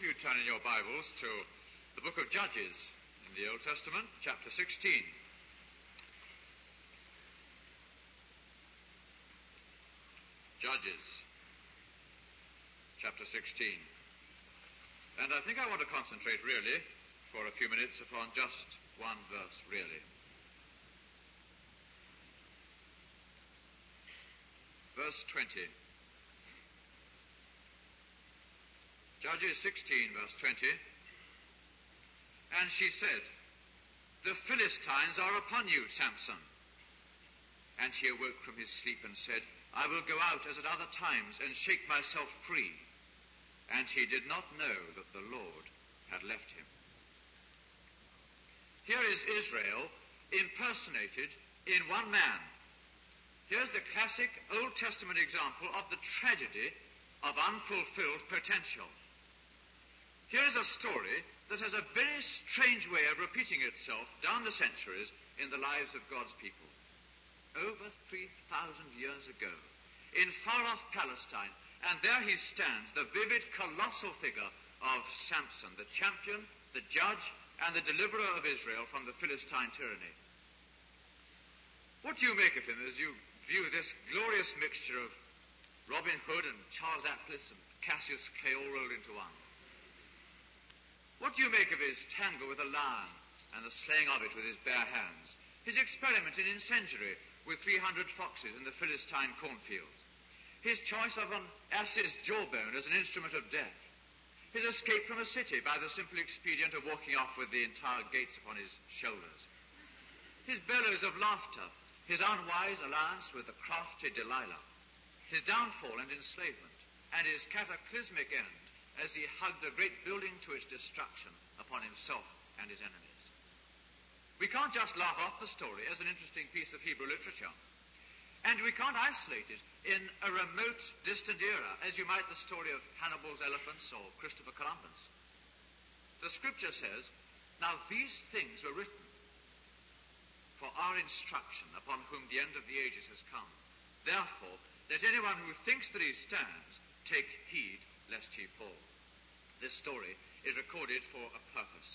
if you turn in your Bibles to the book of Judges in the Old Testament, chapter 16. Judges, chapter 16. And I think I want to concentrate really for a few minutes upon just one verse, really. Verse 20. Judges 16, verse 20. And she said, "The Philistines are upon you, Samson." And he awoke from his sleep and said, "I will go out as at other times and shake myself free." And he did not know that the Lord had left him. Here is Israel impersonated in one man. Here's the classic Old Testament example of the tragedy of unfulfilled potential. Here's a story that has a very strange way of repeating itself down the centuries in the lives of God's people. Over 3,000 years ago, in far-off Palestine, and there he stands, the vivid, colossal figure of Samson, the champion, the judge, and the deliverer of Israel from the Philistine tyranny. What do you make of him as you view this glorious mixture of Robin Hood and Charles Atlas and Cassius Clay all rolled into one? What do you make of his tangle with a lion and the slaying of it with his bare hands? His experiment in incendiary with 300 foxes in the Philistine cornfields? His choice of an ass's jawbone as an instrument of death? His escape from a city by the simple expedient of walking off with the entire gates upon his shoulders? His bellows of laughter? His unwise alliance with the crafty Delilah? His downfall and enslavement? And his cataclysmic end as he hugged a great building to its destruction upon himself and his enemies? We can't just laugh off the story as an interesting piece of Hebrew literature. And we can't isolate it in a remote, distant era, as you might the story of Hannibal's elephants or Christopher Columbus. The Scripture says, "Now these things were written for our instruction, upon whom the end of the ages has come. Therefore, let anyone who thinks that he stands take heed lest he fall." This story is recorded for a purpose.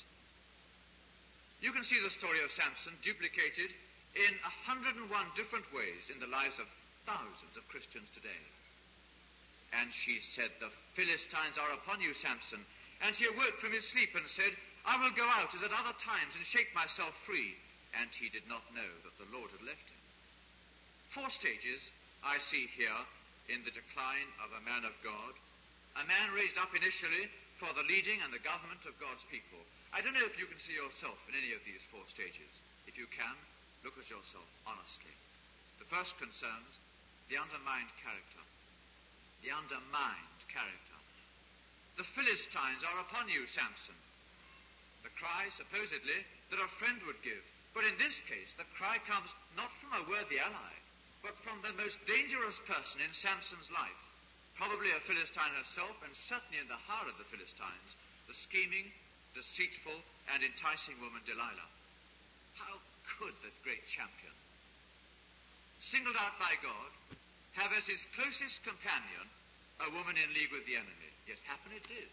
You can see the story of Samson duplicated in 101 different ways in the lives of thousands of Christians today. And she said, "The Philistines are upon you, Samson." And he awoke from his sleep and said, "I will go out as at other times and shake myself free." And he did not know that the Lord had left him. 4 stages I see here in the decline of a man of God. A man raised up initially for the leading and the government of God's people. I don't know if you can see yourself in any of these 4 stages. If you can, look at yourself honestly. The first concerns the undermined character. The undermined character. "The Philistines are upon you, Samson." The cry, supposedly, that a friend would give. But in this case, the cry comes not from a worthy ally, but from the most dangerous person in Samson's life. Probably a Philistine herself, and certainly in the heart of the Philistines, the scheming, deceitful, and enticing woman Delilah. How could that great champion, singled out by God, have as his closest companion a woman in league with the enemy? Yet happen it did.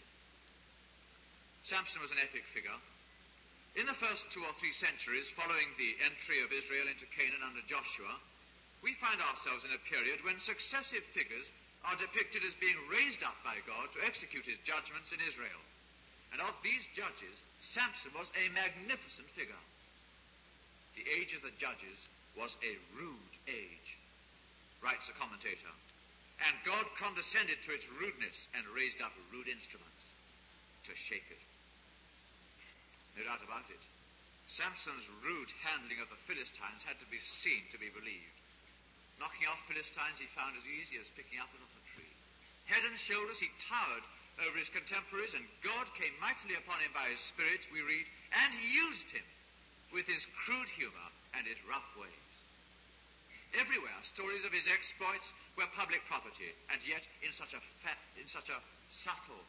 Samson was an epic figure. In the first 2 or 3 centuries following the entry of Israel into Canaan under Joshua, we find ourselves in a period when successive figures are depicted as being raised up by God to execute his judgments in Israel. And of these judges, Samson was a magnificent figure. The age of the judges was a rude age, writes a commentator. And God condescended to its rudeness and raised up rude instruments to shape it. No doubt about it. Samson's rude handling of the Philistines had to be seen to be believed. Knocking off Philistines he found as easy as picking up off a tree. Head and shoulders he towered over his contemporaries, and God came mightily upon him by his Spirit, we read, and he used him with his crude humor and his rough ways. Everywhere stories of his exploits were public property, and yet in such a subtle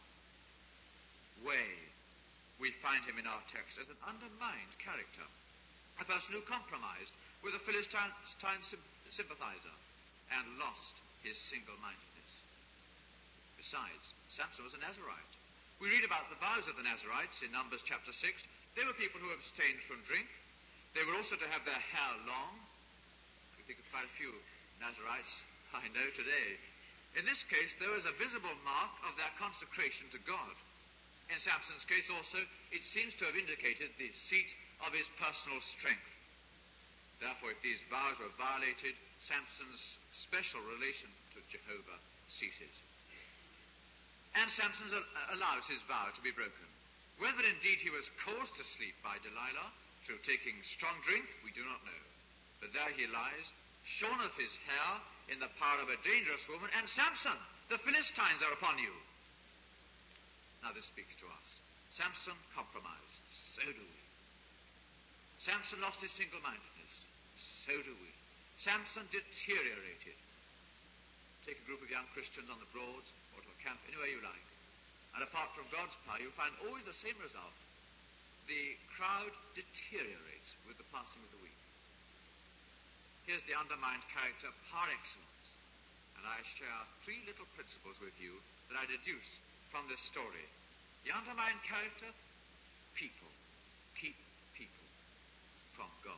way we find him in our text as an undermined character, a person who compromised with a Philistine sympathizer and lost his single-mindedness. Besides, Samson was a Nazarite. We read about the vows of the Nazarites in Numbers chapter 6. They were people who abstained from drink. They were also to have their hair long. We think of quite a few Nazarites I know today. In this case, there was a visible mark of their consecration to God. In Samson's case also, it seems to have indicated the seat of his personal strength. Therefore, if these vows were violated, Samson's special relation to Jehovah ceases. And Samson allows his vow to be broken. Whether indeed he was caused to sleep by Delilah through taking strong drink, we do not know. But there he lies, shorn of his hair, in the power of a dangerous woman, and Samson, the Philistines are upon you. Now this speaks to us. Samson compromised. So do we. Samson lost his single-mindedness. So do we. Samson deteriorated. Take a group of young Christians on the Broads or to a camp, anywhere you like. And apart from God's power, you find always the same result. The crowd deteriorates with the passing of the week. Here's the undermined character par excellence. And I share 3 little principles with you that I deduce from this story. The undermined character, people. Keep people from God.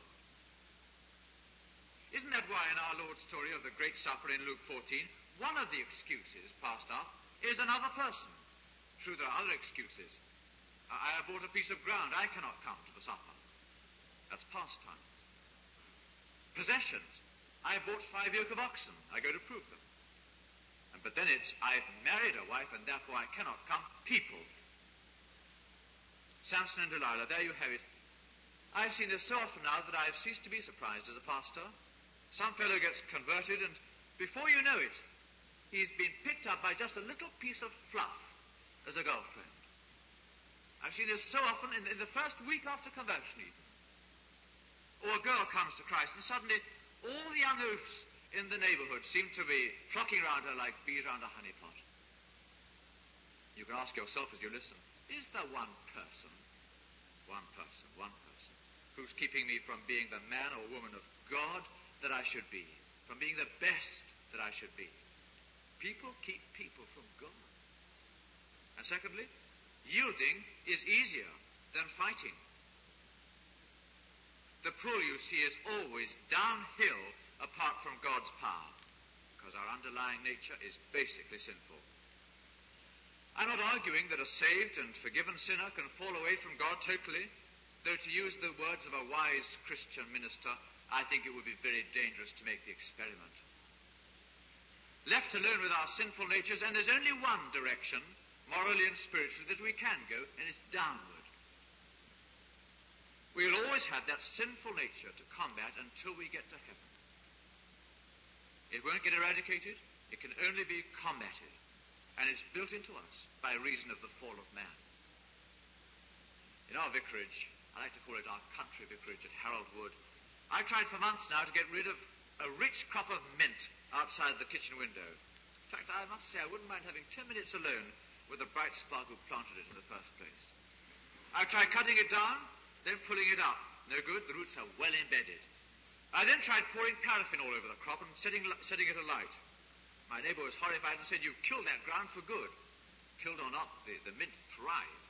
Isn't that why in our Lord's story of the Great Supper in Luke 14, one of the excuses passed up is another person? True, there are other excuses. I have bought a piece of ground. I cannot come to the supper. That's pastimes. Possessions. I have bought 5 yoke of oxen. I go to prove them. But then it's, I've married a wife and therefore I cannot come. People. Samson and Delilah, there you have it. I've seen this so often now that I've ceased to be surprised as a pastor. Some fellow gets converted and before you know it, he's been picked up by just a little piece of fluff as a girlfriend. I've seen this so often in the first week after conversion even. Or a girl comes to Christ and suddenly all the young oafs in the neighborhood seem to be flocking round her like bees round a honey pot. You can ask yourself as you listen, is there one person, who's keeping me from being the man or woman of God that I should be, from being the best that I should be? People keep people from God. And secondly, yielding is easier than fighting. The pull, you see, is always downhill apart from God's power, because our underlying nature is basically sinful. I'm not arguing that a saved and forgiven sinner can fall away from God totally, though to use the words of a wise Christian minister, I think it would be very dangerous to make the experiment. Left alone with our sinful natures, and there's only one direction, morally and spiritually, that we can go, and it's downward. We'll always have that sinful nature to combat until we get to heaven. It won't get eradicated. It can only be combated. And it's built into us by reason of the fall of man. In our vicarage, I like to call it our country vicarage at Harold Wood, I've tried for months now to get rid of a rich crop of mint outside the kitchen window. In fact, I must say I wouldn't mind having 10 minutes alone with the bright spark who planted it in the first place. I've tried cutting it down, then pulling it up. No good, the roots are well embedded. I then tried pouring paraffin all over the crop and setting it alight. My neighbor was horrified and said, "You've killed that ground for good." Killed or not, the mint thrived.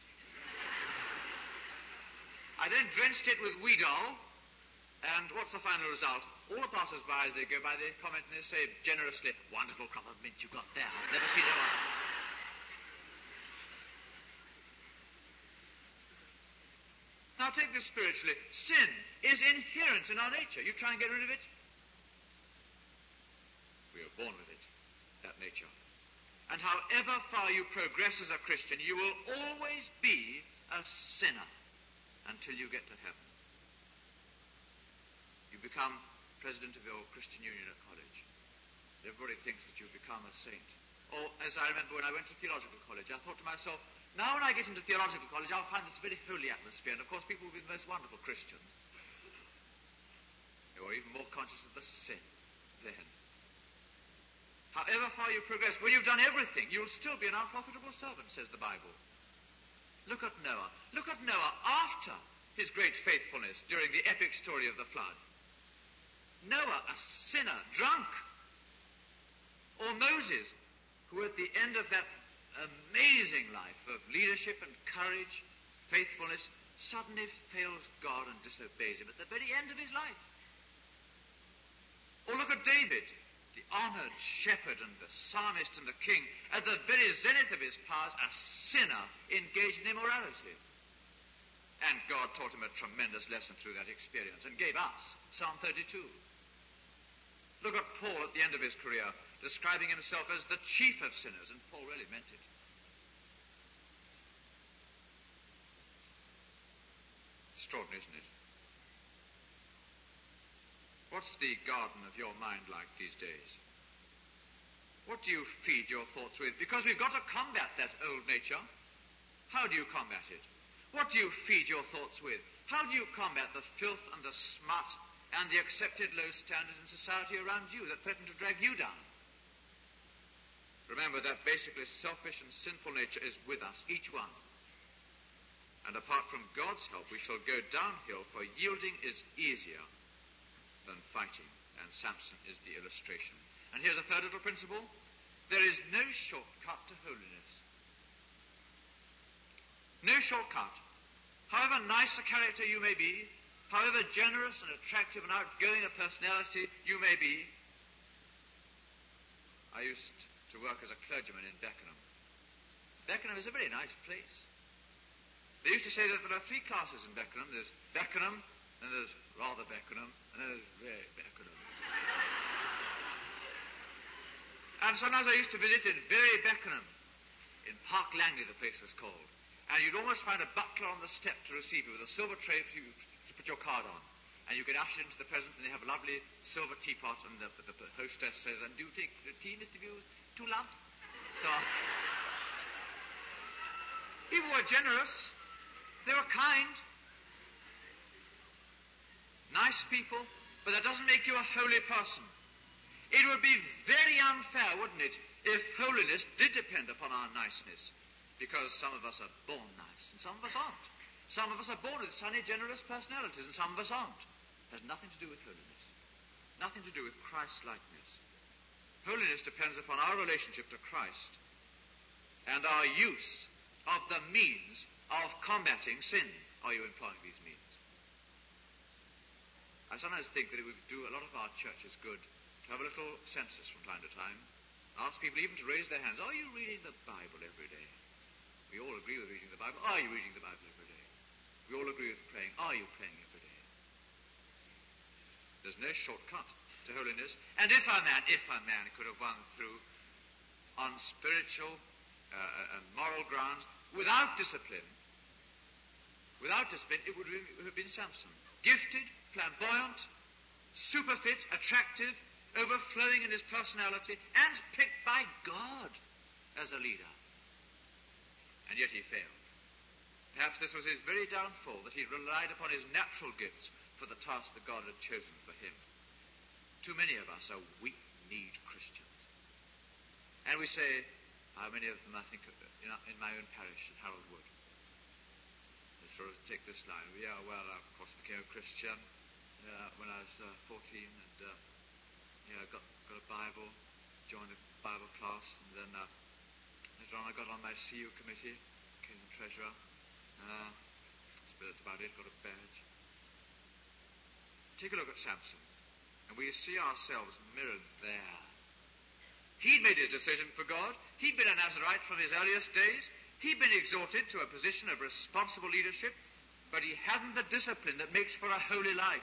I then drenched it with Weedol, and what's the final result? All the passers-by as they go by, they comment and they say generously, "Wonderful crop of mint you got there. I've never seen one." Now take this spiritually. Sin is inherent in our nature. You try and get rid of it. We are born with it, that nature. And however far you progress as a Christian, you will always be a sinner until you get to heaven. You become president of your Christian union at college. Everybody thinks that you've become a saint. Or, as I remember when I went to theological college, I thought to myself, now when I get into theological college, I'll find this a very holy atmosphere, and of course people will be the most wonderful Christians. You are even more conscious of the sin then. However far you progress, when you've done everything, you'll still be an unprofitable servant, says the Bible. Look at Noah. Look at Noah after his great faithfulness during the epic story of the flood. Noah, a sinner, drunk. Or Moses, who at the end of that amazing life of leadership and courage, faithfulness, suddenly fails God and disobeys him at the very end of his life. Or look at David, the honored shepherd and the psalmist and the king, at the very zenith of his powers, a sinner engaged in immorality. And God taught him a tremendous lesson through that experience and gave us Psalm 32. Look at Paul at the end of his career, describing himself as the chief of sinners, and Paul really meant it. Extraordinary, isn't it? What's the garden of your mind like these days? What do you feed your thoughts with? Because we've got to combat that old nature. How do you combat it? What do you feed your thoughts with? How do you combat the filth and the smut and the accepted low standards in society around you that threaten to drag you down? Remember that basically selfish and sinful nature is with us, each one. And apart from God's help, we shall go downhill, for yielding is easier than fighting. And Samson is the illustration. And here's a third little principle. There is no shortcut to holiness. No shortcut. However nice a character you may be, however generous and attractive and outgoing a personality you may be. I used to work as a clergyman in Beckenham. Beckenham is a very nice place. They used to say that there are three classes in Beckenham. There's Beckenham, and there's rather Beckenham, and then there's very Beckenham. And sometimes I used to visit in very Beckenham, in Park Langley the place was called. And you'd almost find a butler on the step to receive you with a silver tray for you to put your card on. And you get ushered into the presence, and they have a lovely silver teapot, and the hostess says, "And do you take the tea, Mr. Buse? 2 lump?" So, people were generous. They were kind. Nice people, but that doesn't make you a holy person. It would be very unfair, wouldn't it, if holiness did depend upon our niceness. Because some of us are born nice, and some of us aren't. Some of us are born with sunny, generous personalities, and some of us aren't. It has nothing to do with holiness. Nothing to do with Christ-likeness. Holiness depends upon our relationship to Christ and our use of the means of combating sin. Are you employing these means? I sometimes think that it would do a lot of our churches good to have a little census from time to time. Ask people even to raise their hands. Are you reading the Bible every day? We all agree with reading the Bible. Are you reading the Bible every day? We all agree with praying. Are you praying every day? There's no shortcut to holiness. And if a man could have won through on spiritual and moral grounds without discipline, it would have been Samson. Gifted, flamboyant, superfit, attractive, overflowing in his personality, and picked by God as a leader. And yet he failed. Perhaps this was his very downfall, that he relied upon his natural gifts for the task that God had chosen for him. Too many of us are weak-kneed Christians. And we say, how many of them I think in my own parish at Harold Wood. They sort of take this line. Yeah, well, I of course became a Christian when I was 14 and got a Bible, joined a Bible class, and then later on I got on my CU committee, became the treasurer. That's about it, got a badge. Take a look at Samson, and we see ourselves mirrored there. He'd made his decision for God. He'd been a Nazarite from his earliest days. He'd been exalted to a position of responsible leadership, but he hadn't the discipline that makes for a holy life.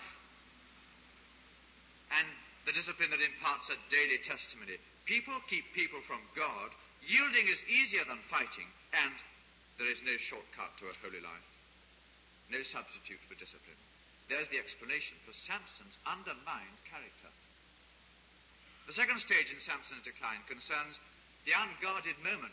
And the discipline that imparts a daily testimony. People keep people from God. Yielding is easier than fighting, and there is no shortcut to a holy life. No substitute for discipline. There's the explanation for Samson's undermined character. The second stage in Samson's decline concerns the unguarded moment.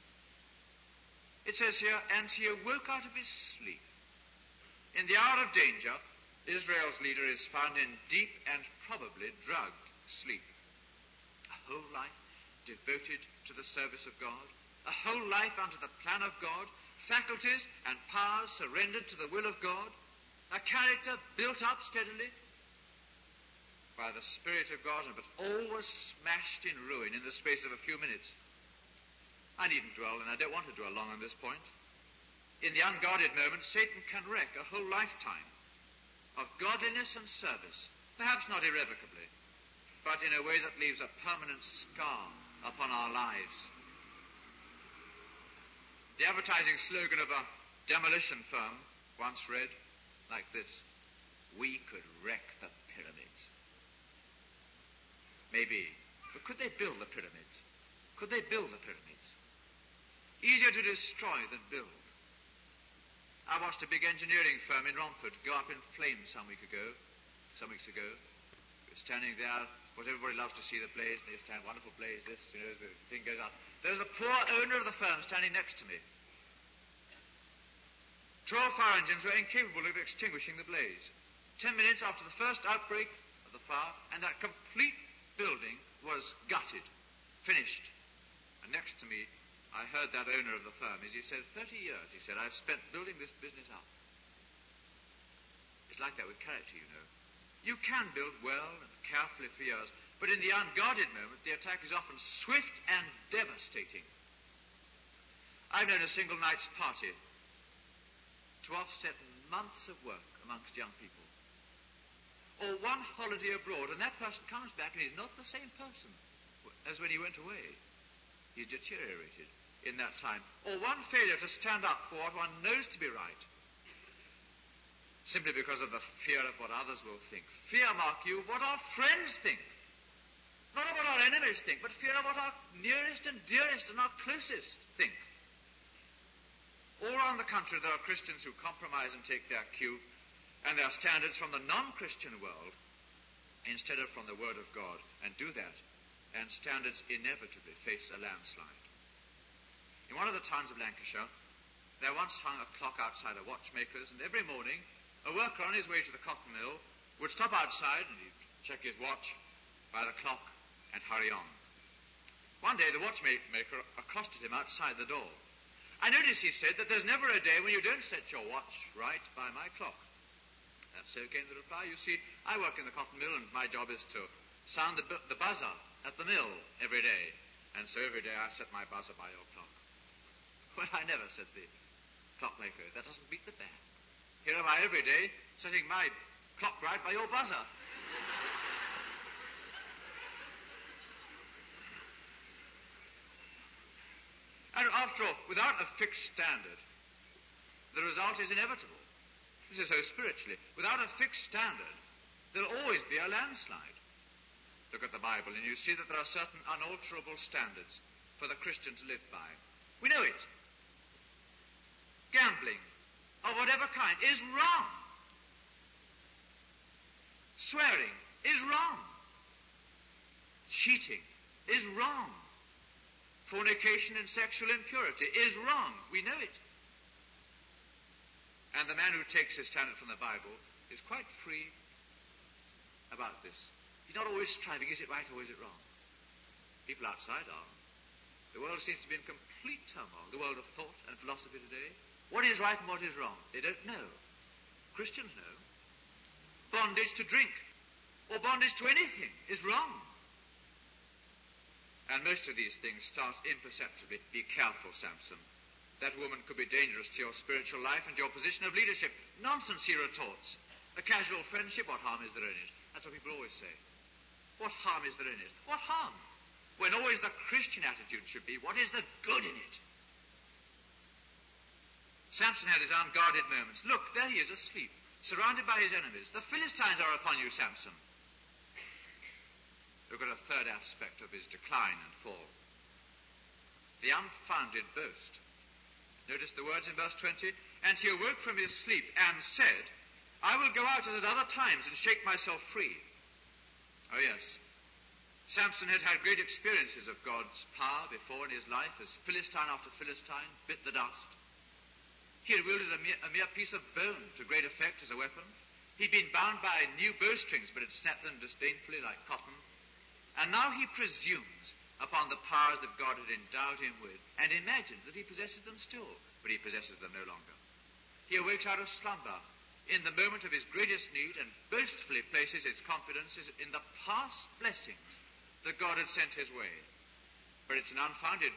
It says here, and he awoke out of his sleep. In the hour of danger, Israel's leader is found in deep and probably drugged sleep. A whole life devoted to the service of God, a whole life under the plan of God, faculties and powers surrendered to the will of God, a character built up steadily by the Spirit of God, but all was smashed in ruin in the space of a few minutes. I needn't dwell, and I don't want to dwell long on this point. In the unguarded moment, Satan can wreck a whole lifetime of godliness and service, perhaps not irrevocably, but in a way that leaves a permanent scar upon our lives. The advertising slogan of a demolition firm once read like this: "We could wreck the pyramids." Maybe, but could they build the pyramids? Could they build the pyramids? Easier to destroy than build. I watched a big engineering firm in Romford go up in flames some weeks ago. We were standing there, what everybody loves to see, the blaze. They stand, wonderful blaze, this, as the thing goes up. There's the poor owner of the firm standing next to me. 12 fire engines were incapable of extinguishing the blaze. 10 minutes after the first outbreak of the fire, and that complete building was gutted, finished. And next to me, I heard that owner of the firm, as he said, 30 years, he said, I've spent building this business up. It's like that with character, you know. You can build well and carefully for years, but in the unguarded moment, the attack is often swift and devastating. I've known a single night's party to offset months of work amongst young people. Or one holiday abroad, and that person comes back and he's not the same person as when he went away. He's deteriorated in that time. Or one failure to stand up for what one knows to be right, simply because of the fear of what others will think. Fear, mark you, what our friends think. Not of what our enemies think, but fear of what our nearest and dearest and our closest think. All around the country there are Christians who compromise and take their cue and their standards from the non-Christian world instead of from the Word of God, and do that, and standards inevitably face a landslide. In one of the towns of Lancashire, there once hung a clock outside a watchmaker's, and every morning a worker on his way to the cotton mill would stop outside and he'd check his watch by the clock and hurry on. One day the watchmaker accosted him outside the door. I notice, he said, that there's never a day when you don't set your watch right by my clock. And so came the reply. You see, I work in the cotton mill, and my job is to sound the buzzer at the mill every day. And so every day I set my buzzer by your clock. Well, I never, said the clockmaker. That doesn't beat the band. Here am I every day setting my clock right by your buzzer. And after all, without a fixed standard, the result is inevitable. This is so spiritually. Without a fixed standard, there'll always be a landslide. Look at the Bible, and you see that there are certain unalterable standards for the Christian to live by. We know it. Gambling of whatever kind is wrong. Swearing is wrong. Cheating is wrong. Fornication and sexual impurity is wrong. We know it. And the man who takes his standard from the Bible is quite free about this. He's not always striving, is it right or is it wrong? People outside are. The world seems to be in complete turmoil, the world of thought and philosophy today. What is right and what is wrong? They don't know. Christians know. Bondage to drink or bondage to anything is wrong. And most of these things start imperceptibly. Be careful, Samson. That woman could be dangerous to your spiritual life and your position of leadership. Nonsense, he retorts. A casual friendship, what harm is there in it? That's what people always say. What harm is there in it? What harm? When always the Christian attitude should be, what is the good in it? Samson had his unguarded moments. Look, there he is asleep, surrounded by his enemies. The Philistines are upon you, Samson. Look at a third aspect of his decline and fall. The unfounded boast. Notice the words in verse 20. And he awoke from his sleep and said, I will go out as at other times and shake myself free. Oh yes, Samson had had great experiences of God's power before in his life as Philistine after Philistine bit the dust. He had wielded a mere piece of bone to great effect as a weapon. He'd been bound by new bowstrings, but had snapped them disdainfully like cotton. And now he presumes upon the powers that God had endowed him with, and imagines that he possesses them still, but he possesses them no longer. He awakes out of slumber in the moment of his greatest need and boastfully places his confidences in the past blessings that God had sent his way. But it's an unfounded boast,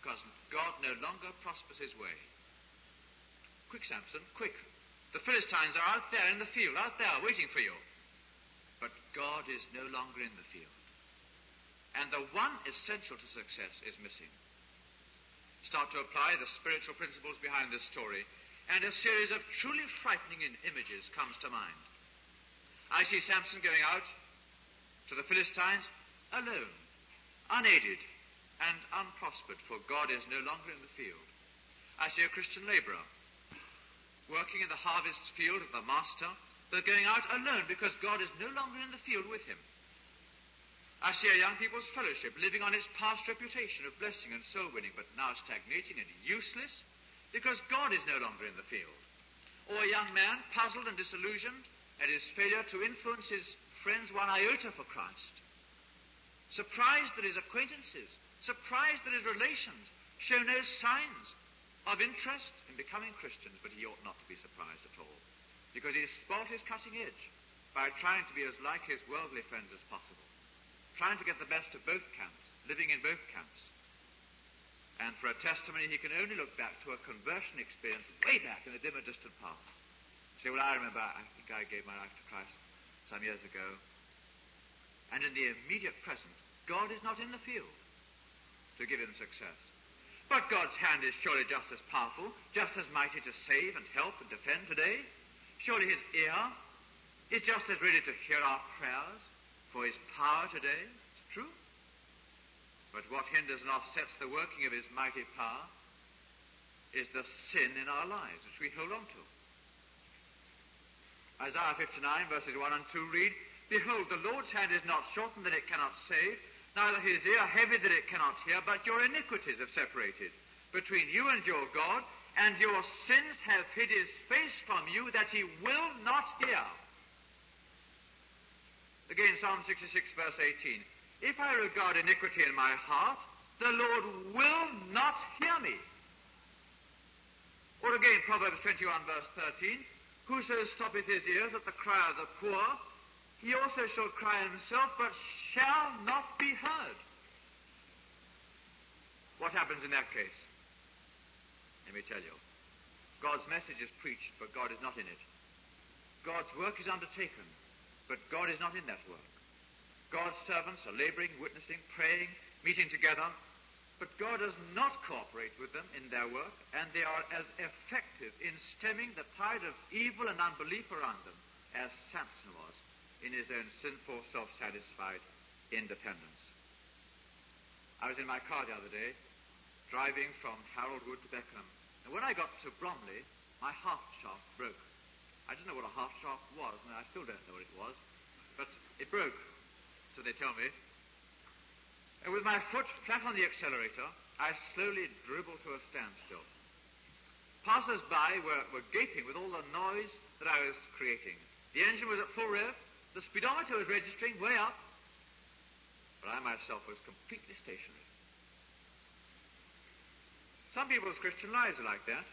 because God no longer prospers his way. Quick, Samson, quick. The Philistines are out there in the field, out there, waiting for you. But God is no longer in the field. And the one essential to success is missing. Start to apply the spiritual principles behind this story, and a series of truly frightening images comes to mind. I see Samson going out to the Philistines alone, unaided, and unprospered, for God is no longer in the field. I see a Christian laborer working in the harvest field of the Master, but going out alone because God is no longer in the field with him. I see a young people's fellowship living on its past reputation of blessing and soul winning, but now stagnating and useless because God is no longer in the field. Or a young man puzzled and disillusioned at his failure to influence his friends one iota for Christ. Surprised that his acquaintances, surprised that his relations show no signs of interest in becoming Christians, but he ought not to be surprised at all, because he has spoiled his cutting edge by trying to be as like his worldly friends as possible, trying to get the best of both camps, living in both camps. And for a testimony, he can only look back to a conversion experience way back in the dim and distant past. Say, well, I remember, I think I gave my life to Christ some years ago. And in the immediate present, God is not in the field to give him success. But God's hand is surely just as powerful, just as mighty to save and help and defend today. Surely his ear is just as ready to hear our prayers for his power today. It's true. But what hinders and offsets the working of his mighty power is the sin in our lives, which we hold on to. Isaiah 59, verses 1 and 2 read, Behold, the Lord's hand is not shortened that it cannot save, neither his ear heavy that it cannot hear, but your iniquities have separated between you and your God, and your sins have hid his face from you, that he will not hear. Again, Psalm 66, verse 18. If I regard iniquity in my heart, the Lord will not hear me. Or again, Proverbs 21, verse 13. Whoso stoppeth his ears at the cry of the poor, he also shall cry himself, but shall not be heard. What happens in that case? Let me tell you. God's message is preached, but God is not in it. God's work is undertaken, but God is not in that work. God's servants are laboring, witnessing, praying, meeting together, but God does not cooperate with them in their work, and they are as effective in stemming the tide of evil and unbelief around them as Samson was in his own sinful, self-satisfied independence. I was in my car the other day, driving from Harold Wood to Beckenham, and when I got to Bromley, my half shaft broke. I didn't know what a half shaft was, and I still don't know what it was, but it broke, so they tell me. And with my foot flat on the accelerator, I slowly dribbled to a standstill. Passers-by were gaping with all the noise that I was creating. The engine was at full rev, the speedometer was registering way up, but I myself was completely stationary. Some people's Christian lives are like that.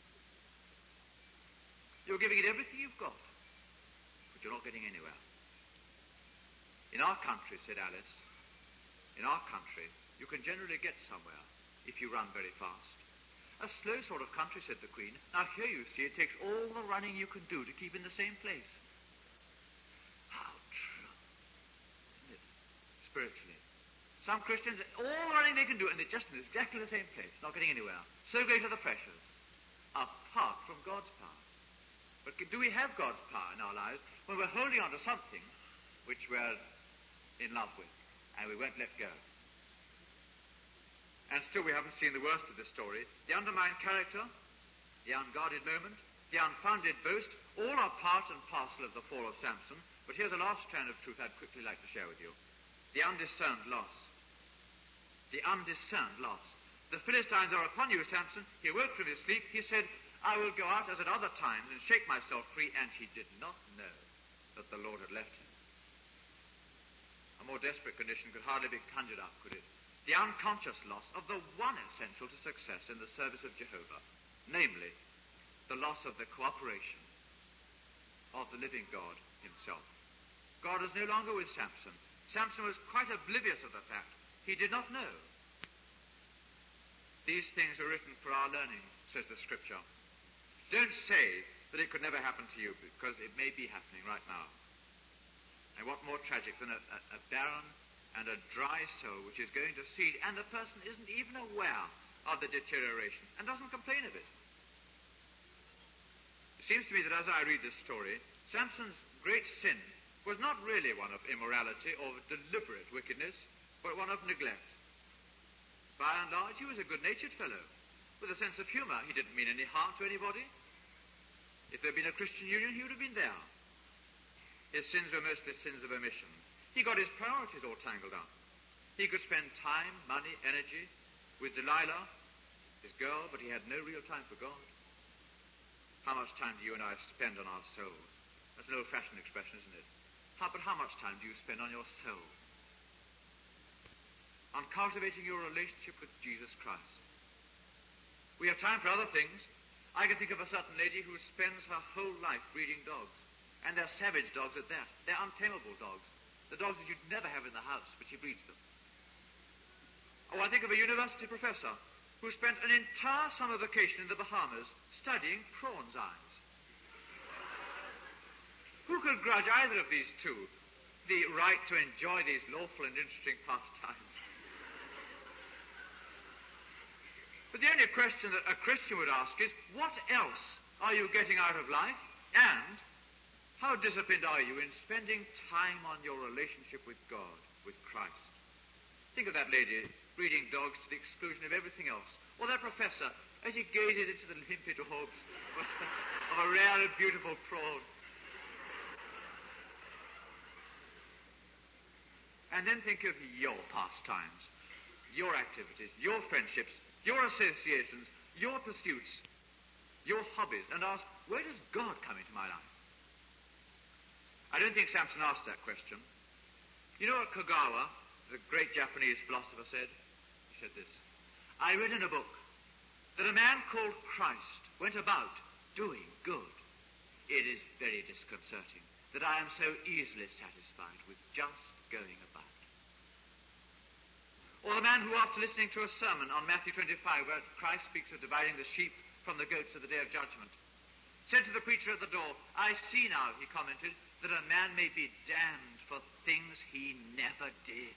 You're giving it everything you've got, but you're not getting anywhere. In our country, said Alice, in our country, you can generally get somewhere if you run very fast. A slow sort of country, said the Queen. Now here you see it takes all the running you can do to keep in the same place. How true, isn't it? Spiritually. Some Christians, all the running they can do, and they're just in exactly the same place, not getting anywhere. So great are the pressures, apart from God's power. But do we have God's power in our lives when we're holding on to something which we're in love with, and we won't let go? And still we haven't seen the worst of this story. The undermined character, the unguarded moment, the unfounded boast, all are part and parcel of the fall of Samson. But here's a last strand of truth I'd quickly like to share with you. The undiscerned loss. The undiscerned loss. The Philistines are upon you, Samson. He awoke from his sleep. He said, I will go out as at other times and shake myself free. And he did not know that the Lord had left him. A more desperate condition could hardly be conjured up, could it? The unconscious loss of the one essential to success in the service of Jehovah, namely, the loss of the cooperation of the living God himself. God was no longer with Samson. Samson was quite oblivious of the fact. He did not know. These things were written for our learning, says the Scripture. Don't say that it could never happen to you, because it may be happening right now. And what more tragic than a barren and a dry soul which is going to seed, and the person isn't even aware of the deterioration and doesn't complain of it. It seems to me that as I read this story, Samson's great sin was not really one of immorality or deliberate wickedness, but one of neglect. By and large, he was a good-natured fellow, with a sense of humor. He didn't mean any harm to anybody. If there had been a Christian union, he would have been there. His sins were mostly sins of omission. He got his priorities all tangled up. He could spend time, money, energy with Delilah, his girl, but he had no real time for God. How much time do you and I spend on our souls? That's an old-fashioned expression, isn't it? But how much time do you spend on your soul? On cultivating your relationship with Jesus Christ. We have time for other things. I can think of a certain lady who spends her whole life breeding dogs. And they're savage dogs at that. They're untamable dogs. The dogs that you'd never have in the house, but she breeds them. Oh, I think of a university professor who spent an entire summer vacation in the Bahamas studying prawns' eyes. Who could grudge either of these two the right to enjoy these lawful and interesting pastimes? But the only question that a Christian would ask is, what else are you getting out of life? And how disciplined are you in spending time on your relationship with God, with Christ? Think of that lady breeding dogs to the exclusion of everything else. Or that professor, as he gazes into the limpid orbs of a rare and beautiful prawn. And then think of your pastimes, your activities, your friendships, your associations, your pursuits, your hobbies, and ask, where does God come into my life? I don't think Samson asked that question. You know what Kagawa, the great Japanese philosopher, said? He said this: I read in a book that a man called Christ went about doing good. It is very disconcerting that I am so easily satisfied with just going about. Or the man who, after listening to a sermon on Matthew 25, where Christ speaks of dividing the sheep from the goats at the day of judgment, said to the preacher at the door, I see now, he commented, that a man may be damned for things he never did.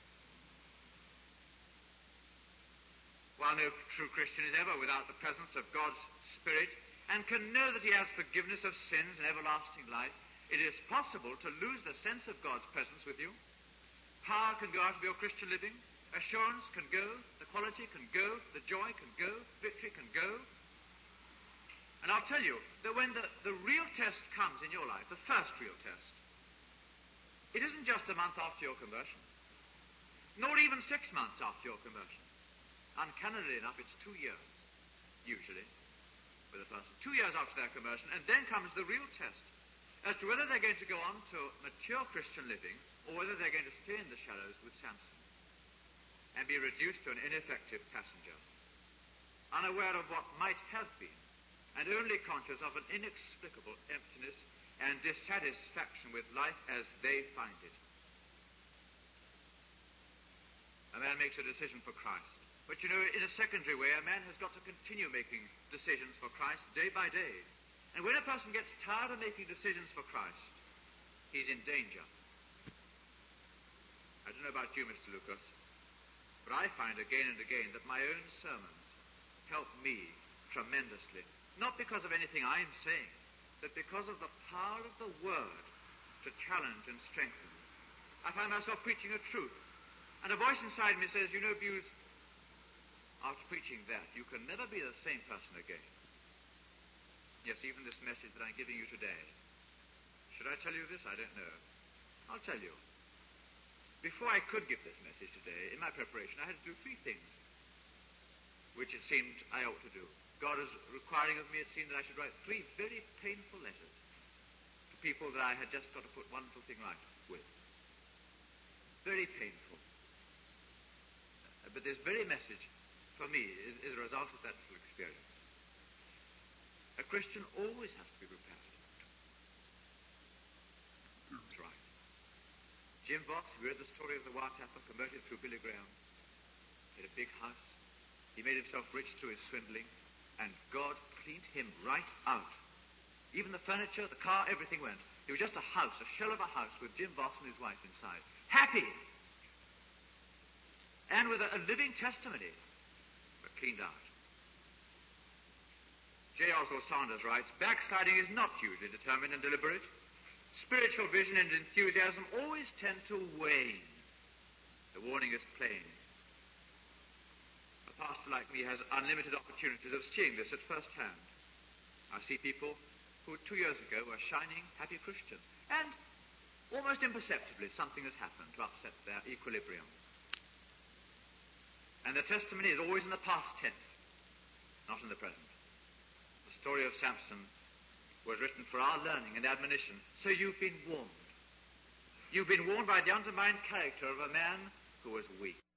While no true Christian is ever without the presence of God's Spirit and can know that he has forgiveness of sins and everlasting life, it is possible to lose the sense of God's presence with you. Power can go out of your Christian living. Assurance can go. The quality can go. The joy can go. Victory can go. And I'll tell you that when the real test comes in your life, the first real test, it isn't just a month after your conversion, nor even 6 months after your conversion. Uncannily enough, it's 2 years, usually, with a person. 2 years after their conversion, and then comes the real test as to whether they're going to go on to mature Christian living or whether they're going to stay in the shadows with Samson and be reduced to an ineffective passenger, unaware of what might have been, and only conscious of an inexplicable emptiness and dissatisfaction with life as they find it. A man makes a decision for Christ. But you know, in a secondary way, a man has got to continue making decisions for Christ day by day. And when a person gets tired of making decisions for Christ, he's in danger. I don't know about you, Mr. Lucas, but I find again and again that my own sermons help me tremendously. Not because of anything I'm saying, but because of the power of the Word to challenge and strengthen. I find myself preaching a truth, and a voice inside me says, you know, Buse, after preaching that, you can never be the same person again. Yes, even this message that I'm giving you today. Should I tell you this? I don't know. I'll tell you. Before I could give this message today, in my preparation, I had to do 3 things, which it seemed I ought to do. God is requiring of me, it seemed, that I should write 3 very painful letters to people that I had just got to put one little thing right with. Very painful. But this very message, for me, is a result of that little experience. A Christian always has to be prepared. That's right. Jim Voss, who read the story of the White Tapper, converted through Billy Graham. He had a big house. He He made himself rich through his swindling, and God cleaned him right out. Even the furniture, the car, everything went. He was just a house, a shell of a house with Jim Voss and his wife inside. Happy! And with a living testimony, but cleaned out. J. Oswald Sanders writes, backsliding is not usually determined and deliberate. Spiritual vision and enthusiasm always tend to wane. The warning is plain. A pastor like me has unlimited opportunities of seeing this at first hand. I see people who 2 years ago were shining, happy Christians, and almost imperceptibly something has happened to upset their equilibrium. And the testimony is always in the past tense, not in the present. The story of Samson was written for our learning and admonition, so you've been warned. You've been warned by the undermined character of a man who was weak.